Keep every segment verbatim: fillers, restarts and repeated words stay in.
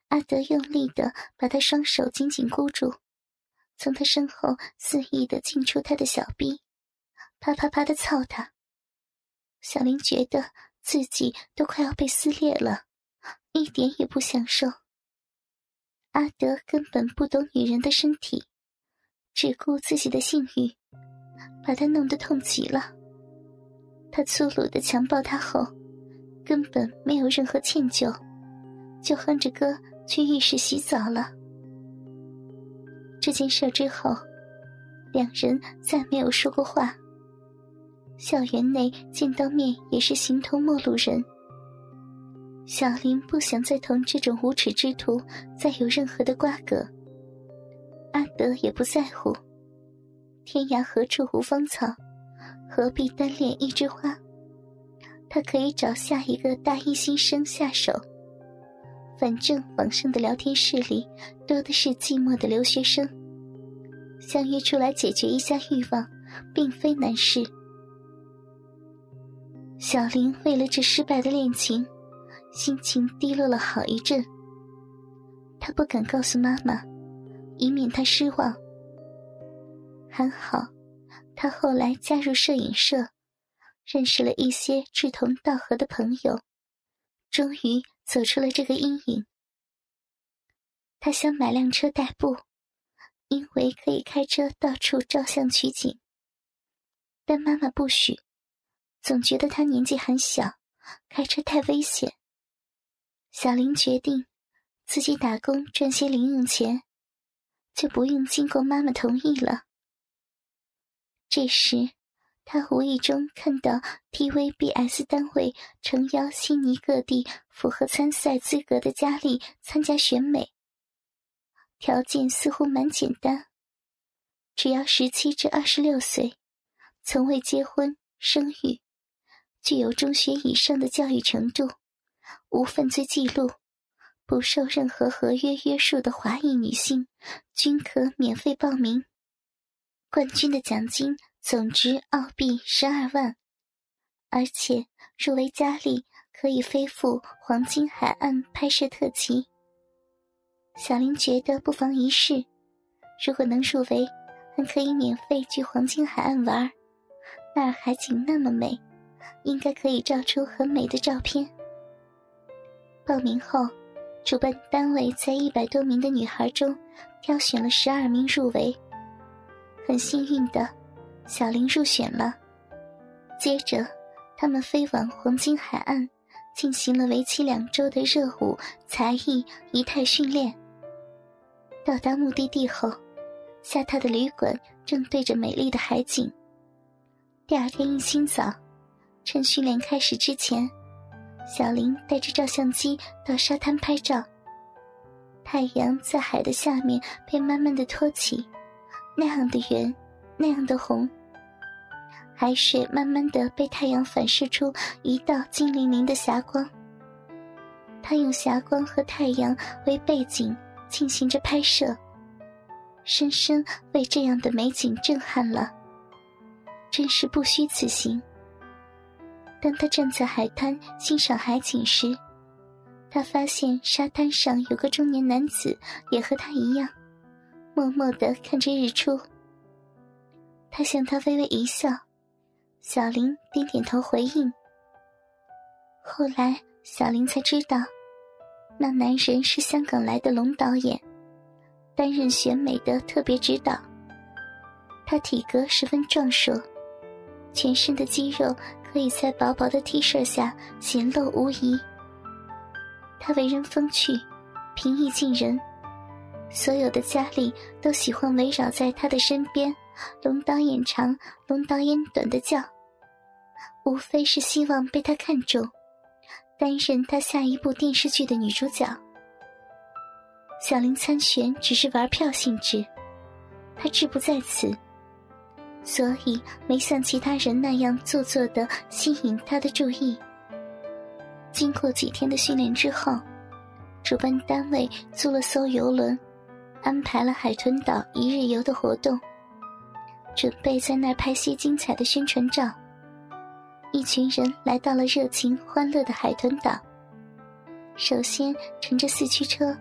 阿德用力地把他双手紧紧箍住，从他身后肆意地进出他的小臂，啪啪啪地操他。小林觉得自己都快要被撕裂了，一点也不享受。阿德根本不懂女人的身体，只顾自己的性欲，把他弄得痛极了。他粗鲁地强暴他后，根本没有任何歉疚，就哼着歌去浴室洗澡了。这件事之后，两人再没有说过话。校园内见到面也是形同陌路人。小林不想再同这种无耻之徒再有任何的瓜葛，阿德也不在乎。天涯何处无芳草，何必单恋一枝花？他可以找下一个大一新生下手。反正网上的聊天室里多的是寂寞的留学生，相约出来解决一下欲望并非难事。小林为了这失败的恋情，心情低落了好一阵。他不敢告诉妈妈，以免她失望。还好他后来加入摄影社，认识了一些志同道合的朋友，终于走出了这个阴影。他想买辆车代步，因为可以开车到处照相取景，但妈妈不许，总觉得他年纪还小，开车太危险。小林决定自己打工赚些零用钱，就不用经过妈妈同意了。这时他无意中看到 T V B S 单位诚邀悉尼各地符合参赛资格的佳丽参加选美，条件似乎蛮简单，只要十七至二十六岁，从未结婚生育，具有中学以上的教育程度，无犯罪记录，不受任何合约约束的华裔女性均可免费报名。冠军的奖金总值澳币十二万，而且入围佳丽可以飞赴黄金海岸拍摄特辑。小林觉得不妨一试，如果能入围，还可以免费去黄金海岸玩，那儿海景那么美，应该可以照出很美的照片。报名后，主办单位在一百多名的女孩中挑选了十二名入围。很幸运的，小林入选了。接着他们飞往黄金海岸，进行了为期两周的热舞、才艺、仪态训练。到达目的地后，下榻的旅馆正对着美丽的海景。第二天一清早，趁训练开始之前，小林带着照相机到沙滩拍照。太阳在海的下面被慢慢的托起，那样的圆，那样的红。海水慢慢的被太阳反射出一道金粼粼的霞光。他用霞光和太阳为背景进行着拍摄，深深为这样的美景震撼了，真是不虚此行。当他站在海滩欣赏海景时，他发现沙滩上有个中年男子也和他一样，默默地看着日出。他向他微微一笑，小林点点头回应。后来小林才知道，那男人是香港来的龙导演，担任选美的特别指导。他体格十分壮硕，全身的肌肉可以在薄薄的 T 恤下显露无遗。他为人风趣，平易近人，所有的佳丽都喜欢围绕在他的身边，龙导演长，龙导演短的叫，无非是希望被他看中，担任他下一部电视剧的女主角。小林参选只是玩票性质，他志不在此，所以没像其他人那样做作地吸引他的注意。经过几天的训练之后，主办单位租了艘游轮，安排了海豚岛一日游的活动，准备在那儿拍些精彩的宣传照。一群人来到了热情欢乐的海豚岛，首先乘着四驱车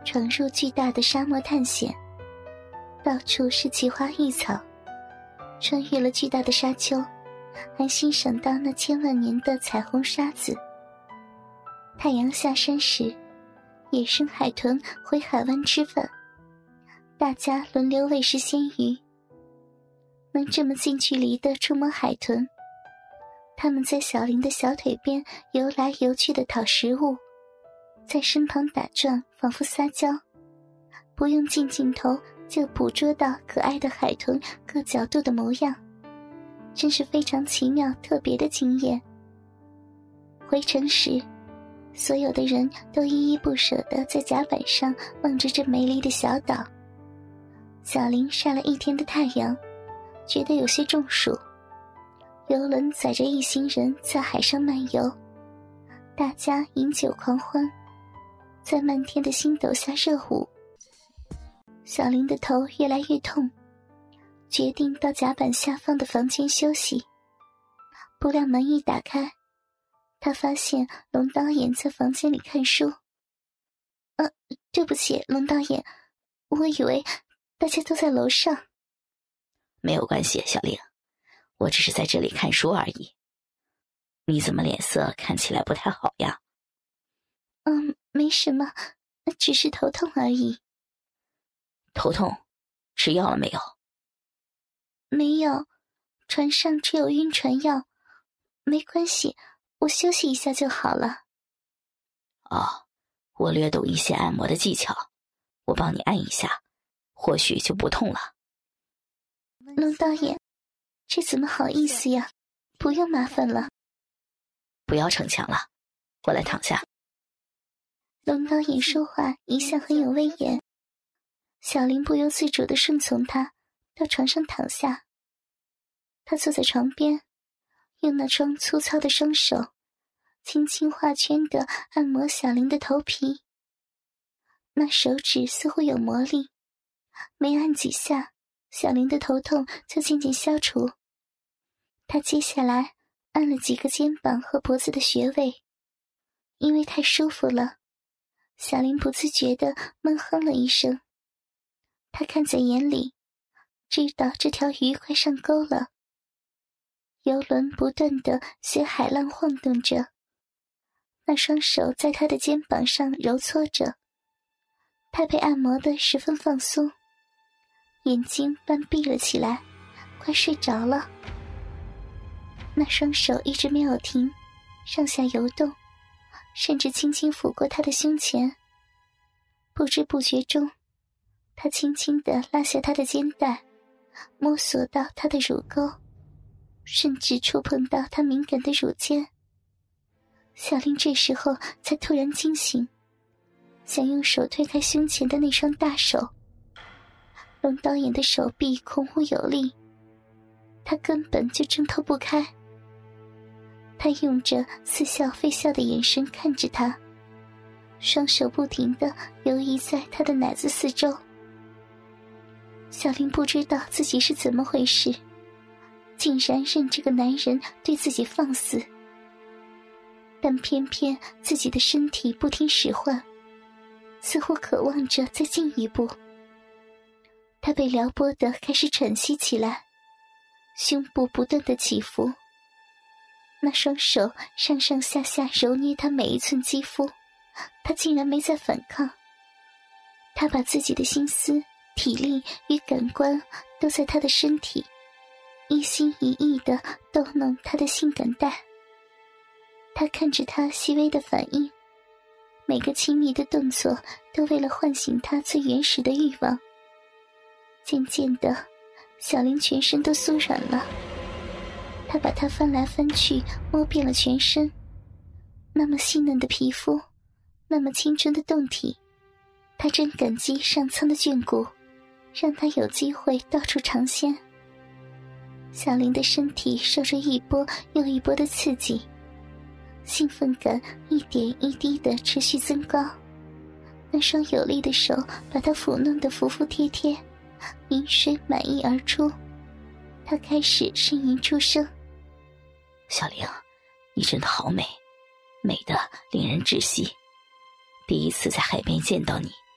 闯入巨大的沙漠探险，到处是奇花异草，穿越了巨大的沙丘，还欣赏到那千万年的彩虹沙子。太阳下山时，野生海豚回海湾吃饭，大家轮流喂食鲜鱼。能这么近距离地触摸海豚，他们在小林的小腿边游来游去地讨食物，在身旁打转，仿佛撒娇，不用近镜头就捕捉到可爱的海豚各角度的模样，真是非常奇妙特别的经验。回程时，所有的人都依依不舍地在甲板上望着这美丽的小岛。小林晒了一天的太阳，觉得有些中暑。游轮载着一行人在海上漫游，大家饮酒狂欢，在漫天的星斗下热舞。小林的头越来越痛，决定到甲板下方的房间休息。不料门一打开，他发现龙导演在房间里看书。呃，对不起，龙导演，我以为大家都在楼上。 没有关系，小玲，我只是在这里看书而已。你怎么脸色看起来不太好呀？ 嗯，没什么，只是头痛而已。 头痛，吃药了没有？ 没有，船上只有晕船药，没关系，我休息一下就好了。 哦，我略懂一些按摩的技巧，我帮你按一下，或许就不痛了。 龙导演，这怎么好意思呀？不用麻烦了。 不要逞强了，过来躺下。 龙导演说话一向很有威严，小林不由自主地顺从他，到床上躺下。他坐在床边，用那双粗糙的双手轻轻画圈地按摩小林的头皮。那手指似乎有魔力，没按几下，小林的头痛就渐渐消除。他接下来按了几个肩膀和脖子的穴位，因为太舒服了，小林不自觉地闷哼了一声。他看在眼里，知道这条鱼快上钩了。游轮不断地随海浪晃动着，那双手在他的肩膀上揉搓着，他被按摩得十分放松，眼睛半闭了起来，快睡着了。那双手一直没有停，上下游动，甚至轻轻抚过他的胸前。不知不觉中，他轻轻地拉下他的肩带，摸索到他的乳沟，甚至触碰到他敏感的乳尖。小林这时候才突然惊醒，想用手推开胸前的那双大手。龙导演的手臂孔武有力，他根本就挣脱不开。他用着似笑非笑的眼神看着他，双手不停地游移在他的奶子四周。小林不知道自己是怎么回事，竟然任这个男人对自己放肆，但偏偏自己的身体不听使唤，似乎渴望着再进一步。他被撩拨得开始喘息起来，胸部不断地起伏，那双手上上下下揉捏他每一寸肌肤，他竟然没再反抗。他把自己的心思、体力与感官都在他的身体，一心一意地逗弄他的性感带。他看着他细微的反应，每个亲密的动作都为了唤醒他最原始的欲望。渐渐的，小林全身都酥软了，他把他翻来翻去，摸遍了全身，那么细嫩的皮肤，那么青春的胴体，他真感激上苍的眷顾，让他有机会到处尝鲜。小林的身体受着一波又一波的刺激，兴奋感一点一滴地持续增高，那双有力的手把他抚弄得服服帖帖，饮水满溢而出。他开始呻吟出声： 小玲，你真的好美，美得令人窒息。第一次在海边见到你，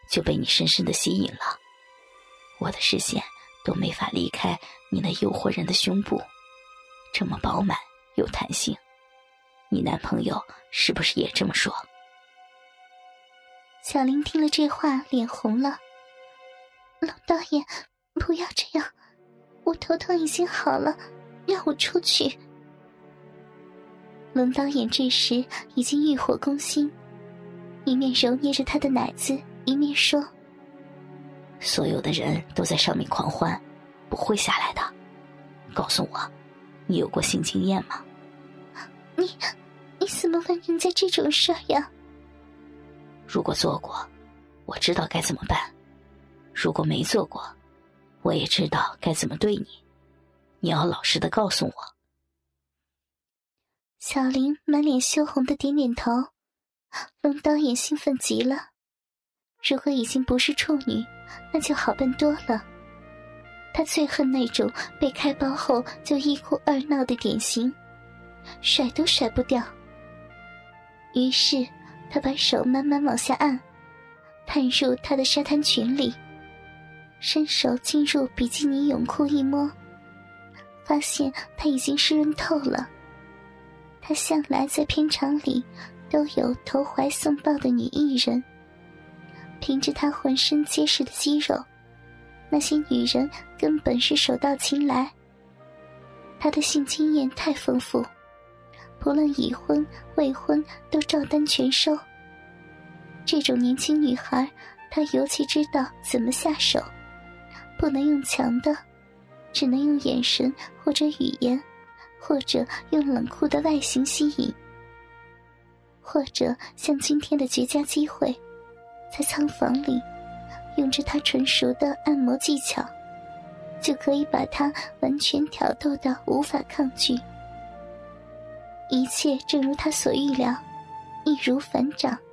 就被你深深的吸引了，我的视线都没法离开你那诱惑人的胸部，这么饱满有弹性，你男朋友是不是也这么说？ 小玲听了这话脸红了。龙导演，不要这样，我头疼已经好了，让我出去。龙导演这时已经欲火攻心，一面揉捏着他的奶子，一面说： 所有的人都在上面狂欢，不会下来的。告诉我，你有过性经验吗？ 你你怎么问人家这种事呀？ 如果做过，我知道该怎么办；如果没做过，我也知道该怎么对你。你要老实的告诉我。 小玲满脸羞红的点点头。龙导演兴奋极了，如果已经不是处女，那就好办多了。他最恨那种被开包后就一哭二闹的典型，甩都甩不掉。于是他把手慢慢往下按，探入他的沙滩裙里，伸手进入比基尼泳裤一摸，发现他已经湿润透了。他向来在片场里都有投怀送抱的女艺人，凭着他浑身结实的肌肉，那些女人根本是手到擒来。他的性经验太丰富，不论已婚未婚都照单全收。这种年轻女孩，她尤其知道怎么下手，不能用强的，只能用眼神或者语言，或者用冷酷的外形吸引，或者像今天的绝佳机会，在仓房里用着她纯熟的按摩技巧，就可以把她完全挑逗到无法抗拒。一切正如他所预料，易如反掌。